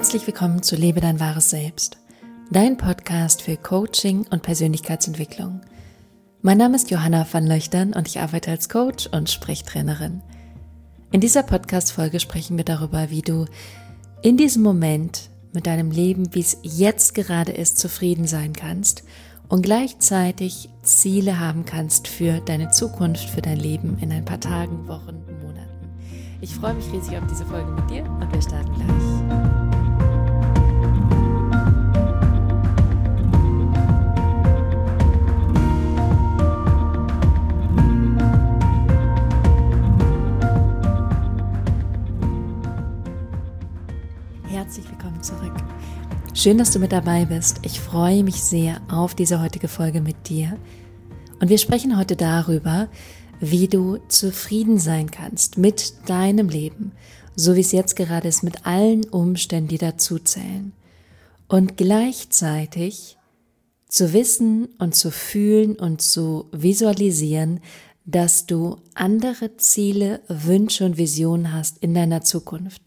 Herzlich willkommen zu Lebe dein wahres Selbst, dein Podcast für Coaching und Persönlichkeitsentwicklung. Mein Name ist Johanna van Löchtern und ich arbeite als Coach und Sprechtrainerin. In dieser Podcast-Folge sprechen wir darüber, wie du in diesem Moment mit deinem Leben, wie es jetzt gerade ist, zufrieden sein kannst und gleichzeitig Ziele haben kannst für deine Zukunft, für dein Leben in ein paar Tagen, Wochen, Monaten. Ich freue mich riesig auf diese Folge mit dir und wir starten gleich. Herzlich willkommen zurück. Schön, dass du mit dabei bist. Ich freue mich sehr auf diese heutige Folge mit dir. Und wir sprechen heute darüber, wie du zufrieden sein kannst mit deinem Leben, so wie es jetzt gerade ist, mit allen Umständen, die dazu zählen. Und gleichzeitig zu wissen und zu fühlen und zu visualisieren, dass du andere Ziele, Wünsche und Visionen hast in deiner Zukunft.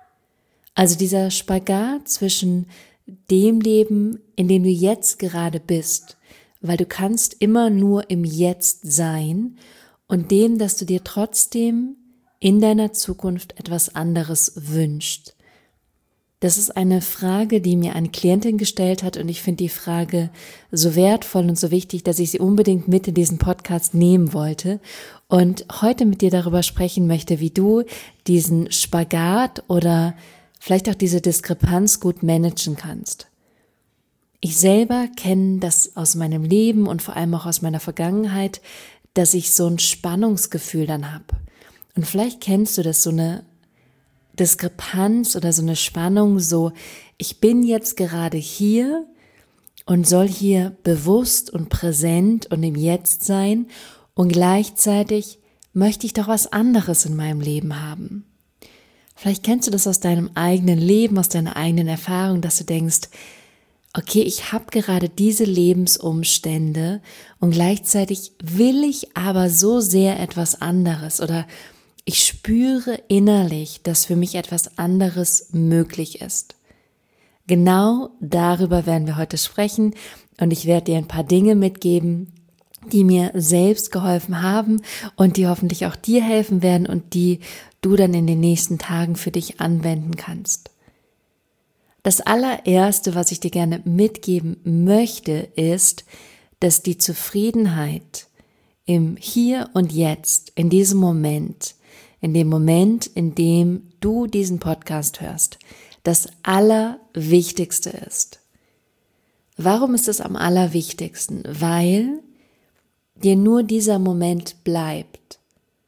Also dieser Spagat zwischen dem Leben, in dem du jetzt gerade bist, weil du kannst immer nur im Jetzt sein, und dem, dass du dir trotzdem in deiner Zukunft etwas anderes wünschst. Das ist eine Frage, die mir eine Klientin gestellt hat, und ich finde die Frage so wertvoll und so wichtig, dass ich sie unbedingt mit in diesen Podcast nehmen wollte und heute mit dir darüber sprechen möchte, wie du diesen Spagat oder vielleicht auch diese Diskrepanz gut managen kannst. Ich selber kenne das aus meinem Leben und vor allem auch aus meiner Vergangenheit, dass ich so ein Spannungsgefühl dann habe. Und vielleicht kennst du das, so eine Diskrepanz oder so eine Spannung, so ich bin jetzt gerade hier und soll hier bewusst und präsent und im Jetzt sein und gleichzeitig möchte ich doch was anderes in meinem Leben haben. Vielleicht kennst du das aus deinem eigenen Leben, aus deiner eigenen Erfahrung, dass du denkst, okay, ich habe gerade diese Lebensumstände und gleichzeitig will ich aber so sehr etwas anderes oder ich spüre innerlich, dass für mich etwas anderes möglich ist. Genau darüber werden wir heute sprechen und ich werde dir ein paar Dinge mitgeben, die mir selbst geholfen haben und die hoffentlich auch dir helfen werden und die du dann in den nächsten Tagen für dich anwenden kannst. Das allererste, was ich dir gerne mitgeben möchte, ist, dass die Zufriedenheit im Hier und Jetzt, in diesem Moment, in dem du diesen Podcast hörst, das Allerwichtigste ist. Warum ist es am allerwichtigsten? Weil dir nur dieser Moment bleibt.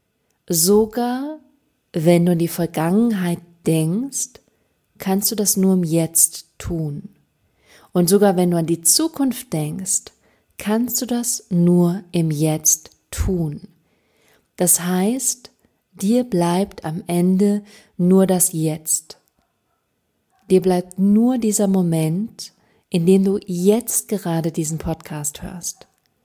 Sogar wenn du in die Vergangenheit denkst, kannst du das nur im Jetzt tun. Und sogar wenn du an die Zukunft denkst, kannst du das nur im Jetzt tun. Das heißt, dir bleibt am Ende nur das Jetzt. Dir bleibt nur dieser Moment, in dem du jetzt gerade diesen Podcast hörst.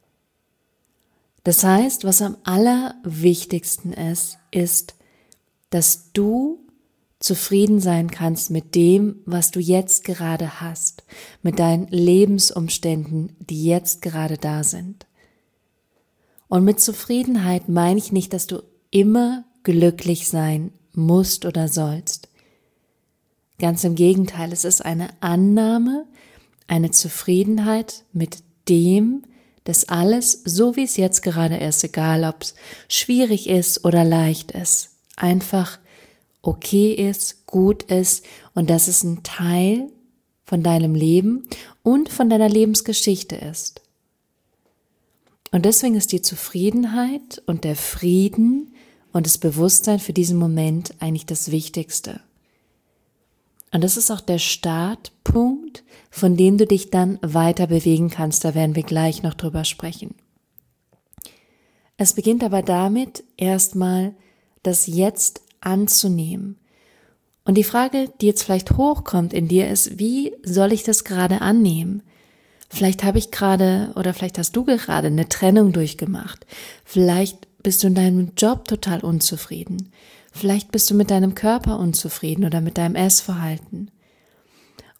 Das heißt, was am allerwichtigsten ist, dass du zufrieden sein kannst mit dem, was du jetzt gerade hast, mit deinen Lebensumständen, die jetzt gerade da sind. Und mit Zufriedenheit meine ich nicht, dass du immer glücklich sein musst oder sollst. Ganz im Gegenteil, es ist eine Annahme, eine Zufriedenheit mit dem, dass alles, so wie es jetzt gerade ist, egal ob es schwierig ist oder leicht ist, einfach okay ist, gut ist und dass es ein Teil von deinem Leben und von deiner Lebensgeschichte ist. Und deswegen ist die Zufriedenheit und der Frieden und das Bewusstsein für diesen Moment eigentlich das Wichtigste. Und das ist auch der Startpunkt, von dem du dich dann weiter bewegen kannst. Da werden wir gleich noch drüber sprechen. Es beginnt aber damit, erstmal das Jetzt anzunehmen. Und die Frage, die jetzt vielleicht hochkommt in dir, ist, wie soll ich das gerade annehmen? Vielleicht habe ich gerade oder vielleicht hast du gerade eine Trennung durchgemacht. Vielleicht bist du in deinem Job total unzufrieden. Vielleicht bist du mit deinem Körper unzufrieden oder mit deinem Essverhalten.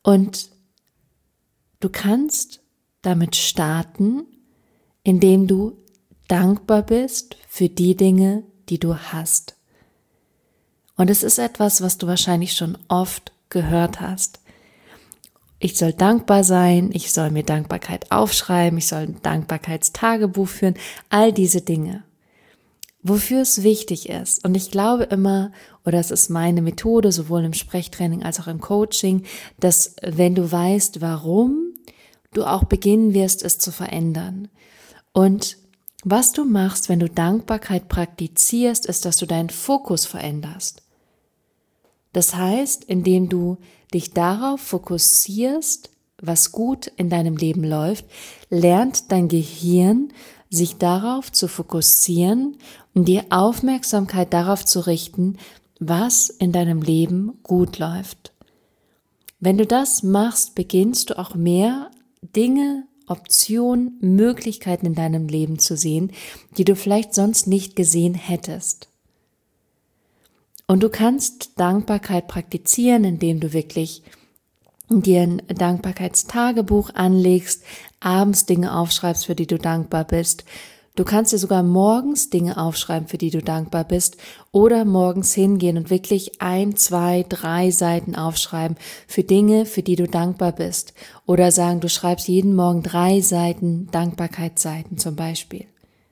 Und du kannst damit starten, indem du dankbar bist für die Dinge, die du hast. Und es ist etwas, was du wahrscheinlich schon oft gehört hast. Ich soll dankbar sein, ich soll mir Dankbarkeit aufschreiben, ich soll ein Dankbarkeitstagebuch führen, all diese Dinge. Wofür es wichtig ist, und ich glaube immer, oder es ist meine Methode, sowohl im Sprechtraining als auch im Coaching, dass wenn du weißt, warum, du auch beginnen wirst, es zu verändern. Und was du machst, wenn du Dankbarkeit praktizierst, ist, dass du deinen Fokus veränderst. Das heißt, indem du dich darauf fokussierst, was gut in deinem Leben läuft, lernt dein Gehirn, sich darauf zu fokussieren und die Aufmerksamkeit darauf zu richten, was in deinem Leben gut läuft. Wenn du das machst, beginnst du auch mehr Dinge, Optionen, Möglichkeiten in deinem Leben zu sehen, die du vielleicht sonst nicht gesehen hättest. Und du kannst Dankbarkeit praktizieren, indem du wirklich dir ein Dankbarkeitstagebuch anlegst, abends Dinge aufschreibst, für die du dankbar bist. Du kannst dir sogar morgens Dinge aufschreiben, für die du dankbar bist, oder morgens hingehen und wirklich 1, 2, 3 Seiten aufschreiben für Dinge, für die du dankbar bist. Oder sagen, du schreibst jeden Morgen 3 Seiten Dankbarkeitsseiten zum Beispiel.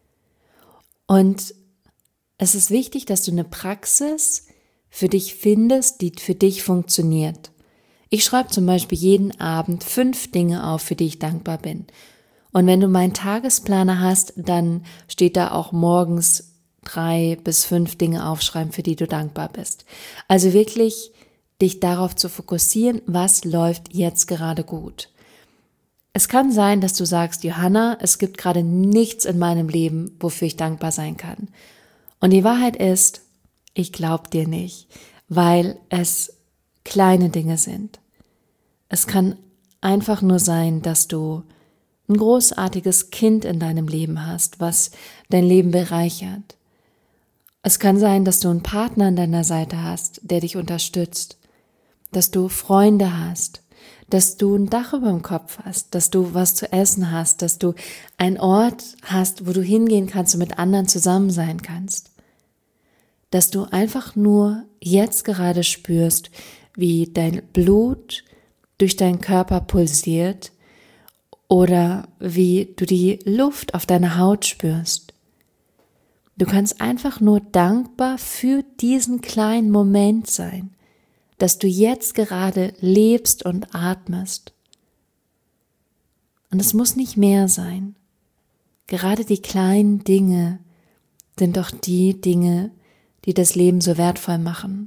Und es ist wichtig, dass du eine Praxis für dich findest, die für dich funktioniert. Ich schreibe zum Beispiel jeden Abend 5 Dinge auf, für die ich dankbar bin. Und wenn du meinen Tagesplaner hast, dann steht da auch morgens 3 bis 5 Dinge aufschreiben, für die du dankbar bist. Also wirklich dich darauf zu fokussieren, was läuft jetzt gerade gut. Es kann sein, dass du sagst, Johanna, es gibt gerade nichts in meinem Leben, wofür ich dankbar sein kann. Und die Wahrheit ist, ich glaube dir nicht, weil es kleine Dinge sind. Es kann einfach nur sein, dass du ein großartiges Kind in deinem Leben hast, was dein Leben bereichert. Es kann sein, dass du einen Partner an deiner Seite hast, der dich unterstützt, dass du Freunde hast, dass du ein Dach über dem Kopf hast, dass du was zu essen hast, dass du einen Ort hast, wo du hingehen kannst und mit anderen zusammen sein kannst. Dass du einfach nur jetzt gerade spürst, wie dein Blut durch deinen Körper pulsiert oder wie du die Luft auf deiner Haut spürst. Du kannst einfach nur dankbar für diesen kleinen Moment sein, dass du jetzt gerade lebst und atmest. Und es muss nicht mehr sein. Gerade die kleinen Dinge sind doch die Dinge, die das Leben so wertvoll machen.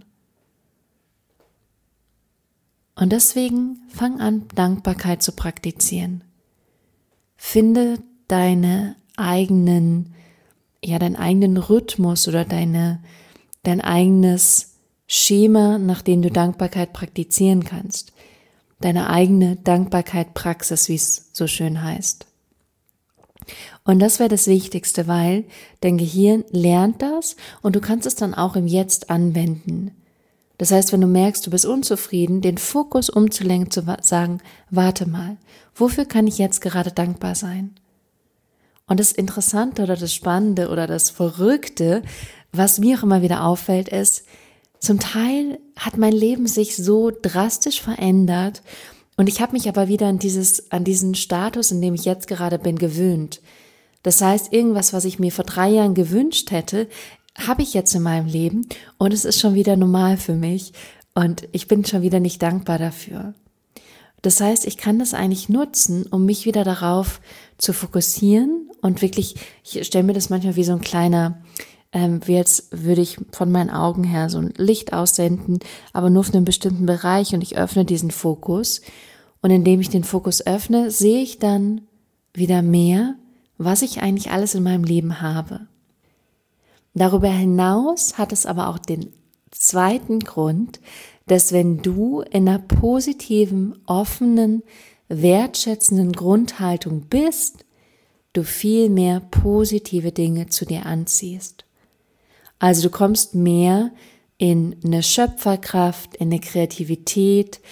Und deswegen fang an, Dankbarkeit zu praktizieren. Finde deinen eigenen Rhythmus oder dein eigenes Schema, nach dem du Dankbarkeit praktizieren kannst. Deine eigene Dankbarkeit-Praxis, wie es so schön heißt. Und das wäre das Wichtigste, weil dein Gehirn lernt das und du kannst es dann auch im Jetzt anwenden. Das heißt, wenn du merkst, du bist unzufrieden, den Fokus umzulenken, zu sagen, warte mal, wofür kann ich jetzt gerade dankbar sein? Und das Interessante oder das Spannende oder das Verrückte, was mir auch immer wieder auffällt, ist, zum Teil hat mein Leben sich so drastisch verändert und ich habe mich aber wieder an diesen Status, in dem ich jetzt gerade bin, gewöhnt. Das heißt, irgendwas, was ich mir vor 3 Jahren gewünscht hätte, habe ich jetzt in meinem Leben und es ist schon wieder normal für mich und ich bin schon wieder nicht dankbar dafür. Das heißt, ich kann das eigentlich nutzen, um mich wieder darauf zu fokussieren und wirklich, ich stelle mir das manchmal wie so ein kleiner, wie als würde ich von meinen Augen her so ein Licht aussenden, aber nur auf einem bestimmten Bereich und ich öffne diesen Fokus und indem ich den Fokus öffne, sehe ich dann wieder mehr, was ich eigentlich alles in meinem Leben habe. Darüber hinaus hat es aber auch den zweiten Grund, dass wenn du in einer positiven, offenen, wertschätzenden Grundhaltung bist, du viel mehr positive Dinge zu dir anziehst. Also du kommst mehr in eine Schöpferkraft, in eine Kreativität,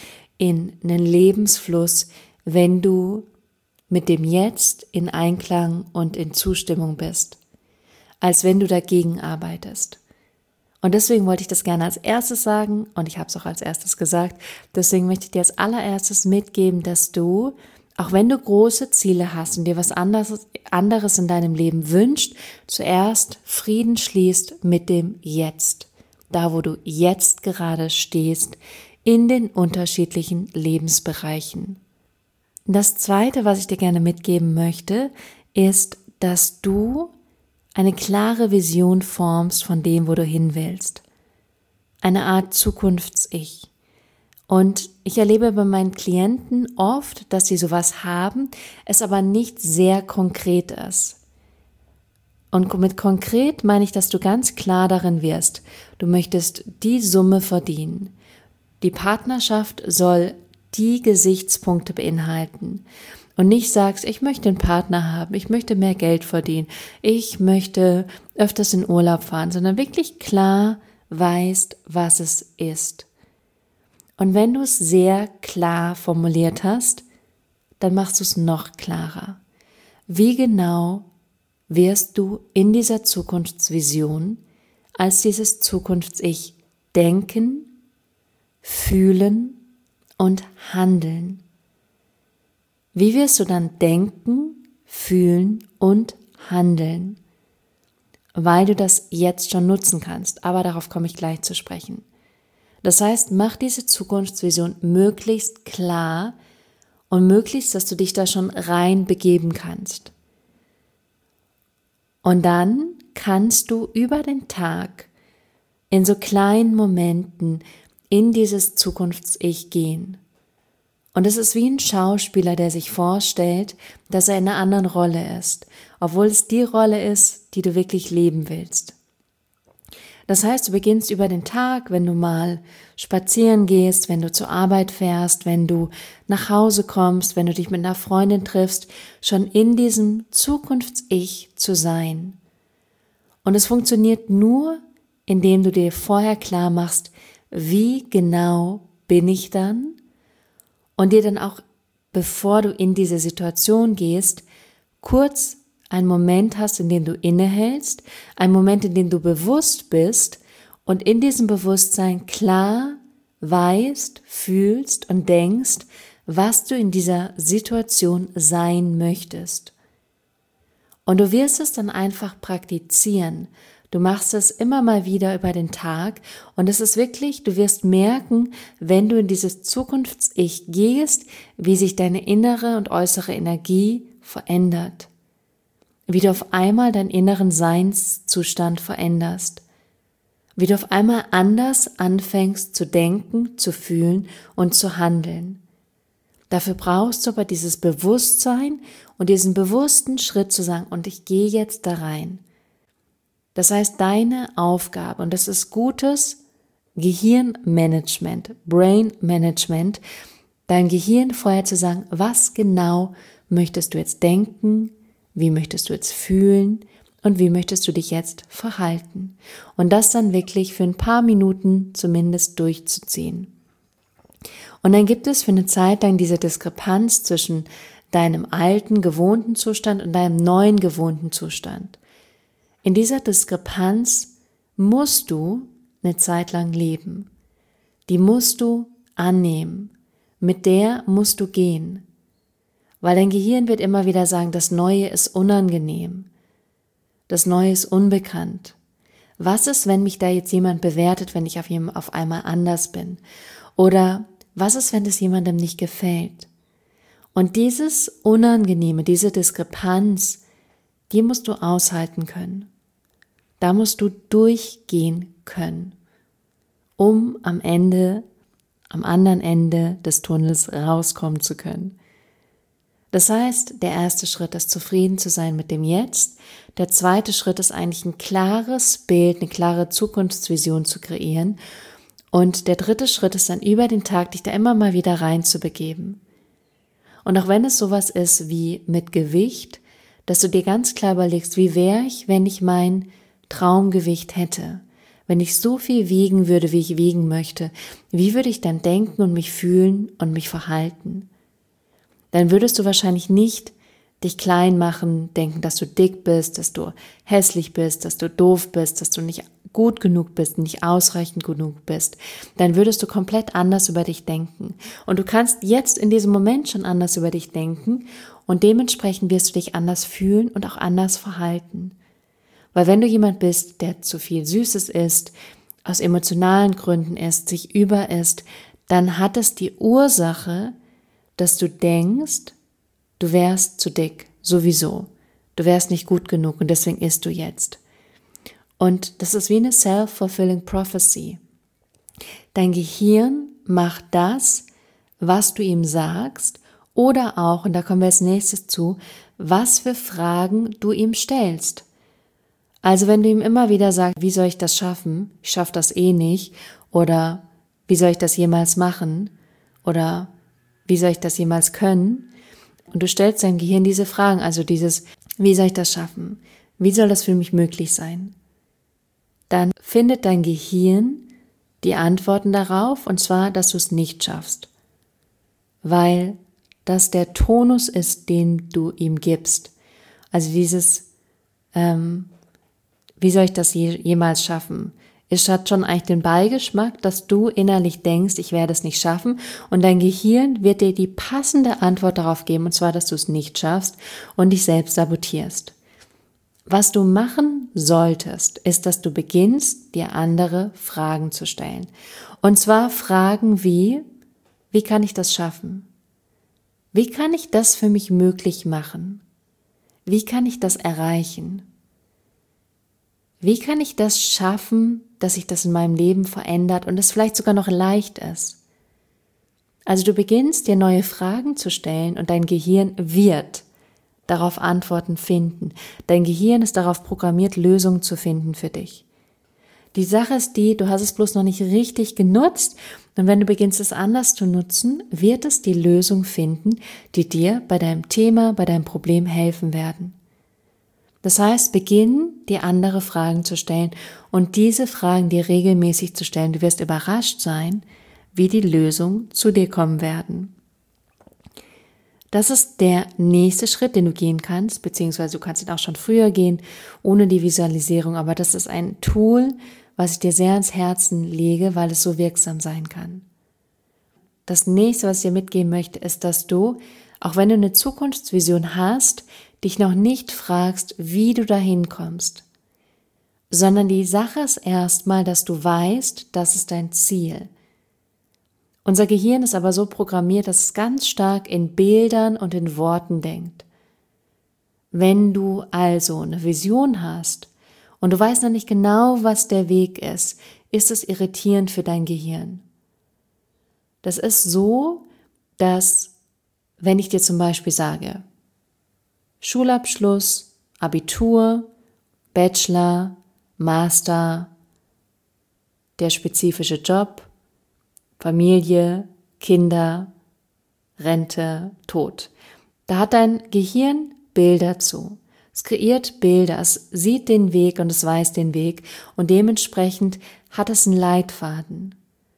in einen Lebensfluss, wenn du mit dem Jetzt in Einklang und in Zustimmung bist, als wenn du dagegen arbeitest. Und deswegen wollte ich das gerne als erstes sagen und ich habe es auch als erstes gesagt. Deswegen möchte ich dir als allererstes mitgeben, dass du, auch wenn du große Ziele hast und dir was anderes in deinem Leben wünscht, zuerst Frieden schließt mit dem Jetzt. Da, wo du jetzt gerade stehst, in den unterschiedlichen Lebensbereichen. Das Zweite, was ich dir gerne mitgeben möchte, ist, dass du eine klare Vision formst von dem, wo du hin willst. Eine Art Zukunfts-Ich. Und ich erlebe bei meinen Klienten oft, dass sie sowas haben, es aber nicht sehr konkret ist. Und mit konkret meine ich, dass du ganz klar darin wirst. Du möchtest die Summe verdienen. Die Partnerschaft soll die Gesichtspunkte beinhalten. Und nicht sagst, ich möchte einen Partner haben, ich möchte mehr Geld verdienen, ich möchte öfters in Urlaub fahren, sondern wirklich klar weißt, was es ist. Und wenn du es sehr klar formuliert hast, dann machst du es noch klarer. Wie genau wirst du in dieser Zukunftsvision als dieses Zukunfts-Ich denken, fühlen und handeln? Wie wirst du dann denken, fühlen und handeln? Weil du das jetzt schon nutzen kannst, aber darauf komme ich gleich zu sprechen. Das heißt, mach diese Zukunftsvision möglichst klar und möglichst, dass du dich da schon rein begeben kannst. Und dann kannst du über den Tag in so kleinen Momenten in dieses Zukunfts-Ich gehen. Und es ist wie ein Schauspieler, der sich vorstellt, dass er in einer anderen Rolle ist, obwohl es die Rolle ist, die du wirklich leben willst. Das heißt, du beginnst über den Tag, wenn du mal spazieren gehst, wenn du zur Arbeit fährst, wenn du nach Hause kommst, wenn du dich mit einer Freundin triffst, schon in diesem Zukunfts-Ich zu sein. Und es funktioniert nur, indem du dir vorher klar machst, wie genau bin ich dann? Und dir dann auch, bevor du in diese Situation gehst, kurz einen Moment hast, in dem du innehältst, einen Moment, in dem du bewusst bist und in diesem Bewusstsein klar weißt, fühlst und denkst, was du in dieser Situation sein möchtest. Und du wirst es dann einfach praktizieren. Du machst es immer mal wieder über den Tag und es ist wirklich, du wirst merken, wenn du in dieses Zukunfts-Ich gehst, wie sich deine innere und äußere Energie verändert. Wie du auf einmal deinen inneren Seinszustand veränderst. Wie du auf einmal anders anfängst zu denken, zu fühlen und zu handeln. Dafür brauchst du aber dieses Bewusstsein und diesen bewussten Schritt zu sagen, und ich gehe jetzt da rein. Das heißt, deine Aufgabe, und das ist gutes Gehirnmanagement, Brain Management, dein Gehirn vorher zu sagen, was genau möchtest du jetzt denken, wie möchtest du jetzt fühlen und wie möchtest du dich jetzt verhalten. Und das dann wirklich für ein paar Minuten zumindest durchzuziehen. Und dann gibt es für eine Zeit lang diese Diskrepanz zwischen deinem alten, gewohnten Zustand und deinem neuen, gewohnten Zustand. In dieser Diskrepanz musst du eine Zeit lang leben. Die musst du annehmen. Mit der musst du gehen. Weil dein Gehirn wird immer wieder sagen, das Neue ist unangenehm. Das Neue ist unbekannt. Was ist, wenn mich da jetzt jemand bewertet, wenn ich auf einmal anders bin? Oder was ist, wenn es jemandem nicht gefällt? Und dieses Unangenehme, diese Diskrepanz, die musst du aushalten können. Da musst du durchgehen können, um am anderen Ende des Tunnels rauskommen zu können. Das heißt, der erste Schritt ist, zufrieden zu sein mit dem Jetzt. Der zweite Schritt ist eigentlich ein klares Bild, eine klare Zukunftsvision zu kreieren. Und der dritte Schritt ist dann über den Tag, dich da immer mal wieder reinzubegeben. Und auch wenn es sowas ist wie mit Gewicht, dass du dir ganz klar überlegst, wie wäre ich, wenn ich mein Traumgewicht hätte? wenn ich so viel wiegen würde, wie ich wiegen möchte, wie würde ich dann denken und mich fühlen und mich verhalten? Dann würdest du wahrscheinlich nicht dich klein machen, denken, dass du dick bist, dass du hässlich bist, dass du doof bist, dass du nicht gut genug bist, nicht ausreichend genug bist. Dann würdest du komplett anders über dich denken. Und du kannst jetzt in diesem Moment schon anders über dich denken und dementsprechend wirst du dich anders fühlen und auch anders verhalten. Weil wenn du jemand bist, der zu viel Süßes isst, aus emotionalen Gründen isst, sich überisst, dann hat es die Ursache, dass du denkst, du wärst zu dick, sowieso. Du wärst nicht gut genug und deswegen isst du jetzt. Und das ist wie eine self-fulfilling prophecy. Dein Gehirn macht das, was du ihm sagst, oder auch, und da kommen wir als nächstes zu, was für Fragen du ihm stellst. Also wenn du ihm immer wieder sagst, wie soll ich das schaffen? Ich schaffe das eh nicht. Oder wie soll ich das jemals machen? Oder wie soll ich das jemals können? Und du stellst deinem Gehirn diese Fragen, also dieses, wie soll ich das schaffen? Wie soll das für mich möglich sein? Dann findet dein Gehirn die Antworten darauf, und zwar, dass du es nicht schaffst. Weil das der Tonus ist, den du ihm gibst. Also dieses, wie soll ich das jemals schaffen? Es hat schon eigentlich den Beigeschmack, dass du innerlich denkst, ich werde es nicht schaffen, und dein Gehirn wird dir die passende Antwort darauf geben, und zwar, dass du es nicht schaffst und dich selbst sabotierst. Was du machen solltest, ist, dass du beginnst, dir andere Fragen zu stellen. Und zwar Fragen wie kann ich das schaffen? Wie kann ich das für mich möglich machen? Wie kann ich das erreichen? Wie kann ich das schaffen, dass sich das in meinem Leben verändert und es vielleicht sogar noch leicht ist? Also du beginnst, dir neue Fragen zu stellen und dein Gehirn wird darauf Antworten finden. Dein Gehirn ist darauf programmiert, Lösungen zu finden für dich. Die Sache ist die, du hast es bloß noch nicht richtig genutzt, und wenn du beginnst, es anders zu nutzen, wird es die Lösung finden, die dir bei deinem Thema, bei deinem Problem helfen werden. Das heißt, beginn, dir andere Fragen zu stellen und diese Fragen dir regelmäßig zu stellen. Du wirst überrascht sein, wie die Lösungen zu dir kommen werden. Das ist der nächste Schritt, den du gehen kannst, beziehungsweise du kannst ihn auch schon früher gehen, ohne die Visualisierung, aber das ist ein Tool, was ich dir sehr ans Herzen lege, weil es so wirksam sein kann. Das nächste, was ich dir mitgeben möchte, ist, dass du, auch wenn du eine Zukunftsvision hast, dich noch nicht fragst, wie du dahin kommst, sondern die Sache ist erstmal, dass du weißt, das ist dein Ziel. Unser Gehirn ist aber so programmiert, dass es ganz stark in Bildern und in Worten denkt. Wenn du also eine Vision hast und du weißt noch nicht genau, was der Weg ist es irritierend für dein Gehirn. Das ist so, dass, wenn ich dir zum Beispiel sage, Schulabschluss, Abitur, Bachelor, Master, der spezifische Job, Familie, Kinder, Rente, Tod. Da hat dein Gehirn Bilder zu. Es kreiert Bilder, es sieht den Weg und es weiß den Weg und dementsprechend hat es einen Leitfaden.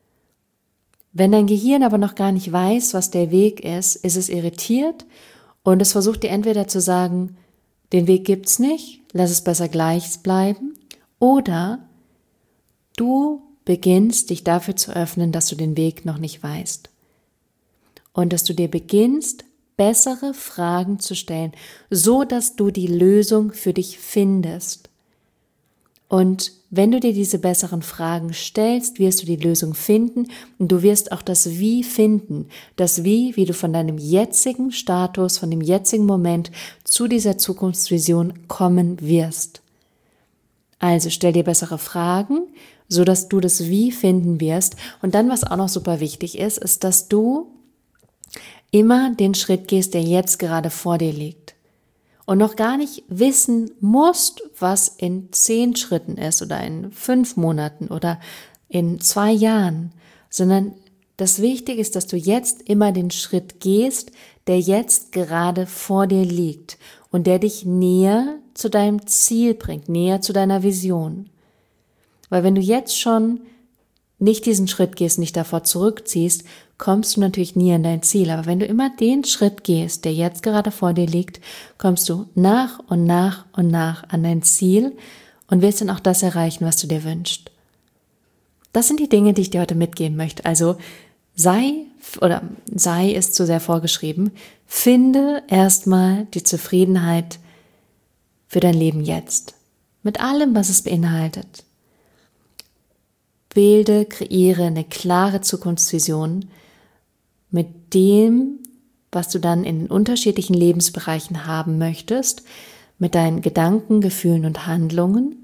Wenn dein Gehirn aber noch gar nicht weiß, was der Weg ist es irritiert und es versucht dir entweder zu sagen, den Weg gibt's nicht, lass es besser gleich bleiben, oder du beginnst, dich dafür zu öffnen, dass du den Weg noch nicht weißt. Und dass du dir beginnst, bessere Fragen zu stellen, so dass du die Lösung für dich findest. Und wenn du dir diese besseren Fragen stellst, wirst du die Lösung finden und du wirst auch das Wie finden. Das Wie du von deinem jetzigen Status, von dem jetzigen Moment zu dieser Zukunftsvision kommen wirst. Also stell dir bessere Fragen, so dass du das Wie finden wirst. Und dann, was auch noch super wichtig ist, ist, dass du immer den Schritt gehst, der jetzt gerade vor dir liegt. Und noch gar nicht wissen musst, was in 10 Schritten ist oder in 5 Monaten oder in 2 Jahren, sondern das Wichtige ist, dass du jetzt immer den Schritt gehst, der jetzt gerade vor dir liegt und der dich näher zu deinem Ziel bringt, näher zu deiner Vision. Weil wenn du jetzt schon nicht diesen Schritt gehst, nicht davor zurückziehst, kommst du natürlich nie an dein Ziel. Aber wenn du immer den Schritt gehst, der jetzt gerade vor dir liegt, kommst du nach und nach und nach an dein Ziel und wirst dann auch das erreichen, was du dir wünschst. Das sind die Dinge, die ich dir heute mitgeben möchte. Also sei ist zu sehr vorgeschrieben, finde erstmal die Zufriedenheit für dein Leben jetzt. Mit allem, was es beinhaltet. Kreiere eine klare Zukunftsvision mit dem, was du dann in den unterschiedlichen Lebensbereichen haben möchtest, mit deinen Gedanken, Gefühlen und Handlungen.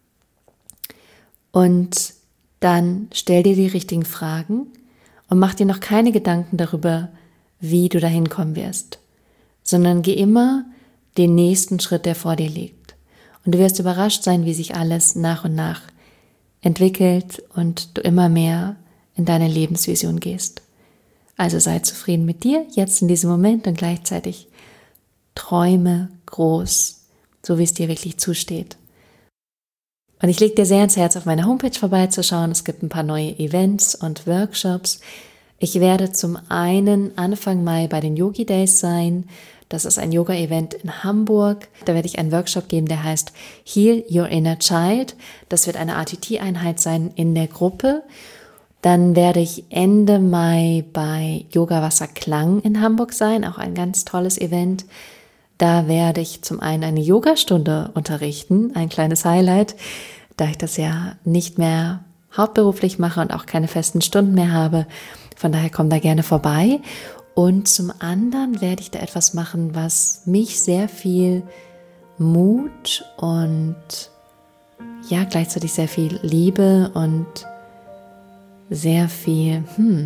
Und dann stell dir die richtigen Fragen und mach dir noch keine Gedanken darüber, wie du dahin kommen wirst, sondern geh immer den nächsten Schritt, der vor dir liegt. Und du wirst überrascht sein, wie sich alles nach und nach entwickelt und du immer mehr in deine Lebensvision gehst. Also sei zufrieden mit dir, jetzt in diesem Moment, und gleichzeitig träume groß, so wie es dir wirklich zusteht. Und ich lege dir sehr ans Herz, auf meiner Homepage vorbeizuschauen. Es gibt ein paar neue Events und Workshops. Ich werde zum einen Anfang Mai bei den Yogi Days sein. Das ist ein Yoga-Event in Hamburg. Da werde ich einen Workshop geben, der heißt Heal Your Inner Child. Das wird eine ATT-Einheit sein in der Gruppe. Dann werde ich Ende Mai bei Yoga Wasser Klang in Hamburg sein, auch ein ganz tolles Event. Da werde ich zum einen eine Yogastunde unterrichten, ein kleines Highlight, da ich das ja nicht mehr hauptberuflich mache und auch keine festen Stunden mehr habe. Von daher komm da gerne vorbei. Und zum anderen werde ich da etwas machen, was mich sehr viel Mut und ja gleichzeitig sehr viel Liebe und sehr viel,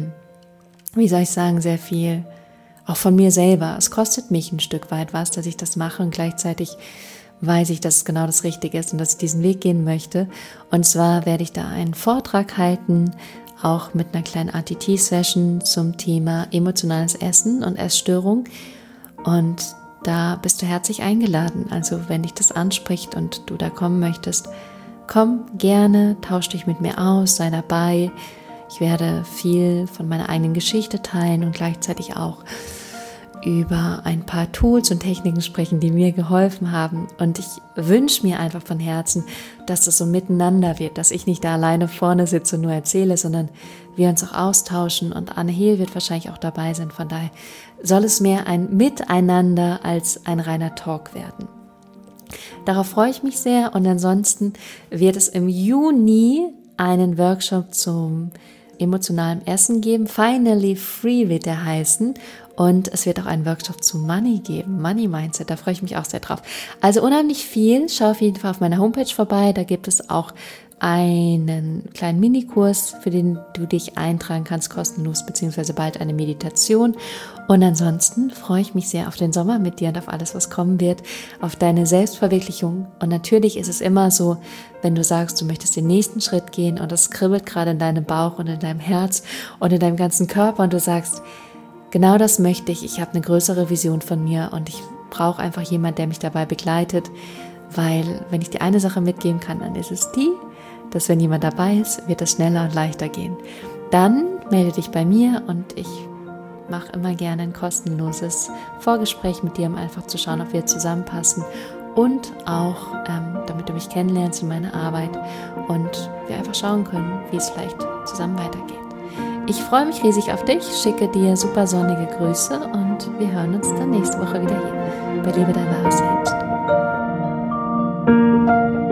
sehr viel auch von mir selber. Es kostet mich ein Stück weit was, dass ich das mache, und gleichzeitig weiß ich, dass es genau das Richtige ist und dass ich diesen Weg gehen möchte. Und zwar werde ich da einen Vortrag halten, auch mit einer kleinen ATT-Session zum Thema emotionales Essen und Essstörung. Und da bist du herzlich eingeladen. Also wenn dich das anspricht und du da kommen möchtest, komm gerne, tausch dich mit mir aus, sei dabei. Ich werde viel von meiner eigenen Geschichte teilen und gleichzeitig auch über ein paar Tools und Techniken sprechen, die mir geholfen haben. Und ich wünsche mir einfach von Herzen, dass das so miteinander wird, dass ich nicht da alleine vorne sitze und nur erzähle, sondern wir uns auch austauschen, und Anne Hehl wird wahrscheinlich auch dabei sein. Von daher soll es mehr ein Miteinander als ein reiner Talk werden. Darauf freue ich mich sehr, und ansonsten wird es im Juni einen Workshop zum emotionalen Essen geben. Finally Free wird der heißen. Und es wird auch einen Workshop zu Money geben, Money Mindset, da freue ich mich auch sehr drauf. Also unheimlich viel, schau auf jeden Fall auf meiner Homepage vorbei, da gibt es auch einen kleinen Minikurs, für den du dich eintragen kannst, kostenlos, beziehungsweise bald eine Meditation. Und ansonsten freue ich mich sehr auf den Sommer mit dir und auf alles, was kommen wird, auf deine Selbstverwirklichung. Und natürlich ist es immer so, wenn du sagst, du möchtest den nächsten Schritt gehen und es kribbelt gerade in deinem Bauch und in deinem Herz und in deinem ganzen Körper und du sagst, genau das möchte ich. Ich habe eine größere Vision von mir und ich brauche einfach jemanden, der mich dabei begleitet, weil wenn ich dir eine Sache mitgeben kann, dann ist es die, dass wenn jemand dabei ist, wird es schneller und leichter gehen. Dann melde dich bei mir und ich mache immer gerne ein kostenloses Vorgespräch mit dir, um einfach zu schauen, ob wir zusammenpassen und auch, damit du mich kennenlernst in meiner Arbeit und wir einfach schauen können, wie es vielleicht zusammen weitergeht. Ich freue mich riesig auf dich, schicke dir super sonnige Grüße und wir hören uns dann nächste Woche wieder hier bei Liebe, dein wahres Selbst.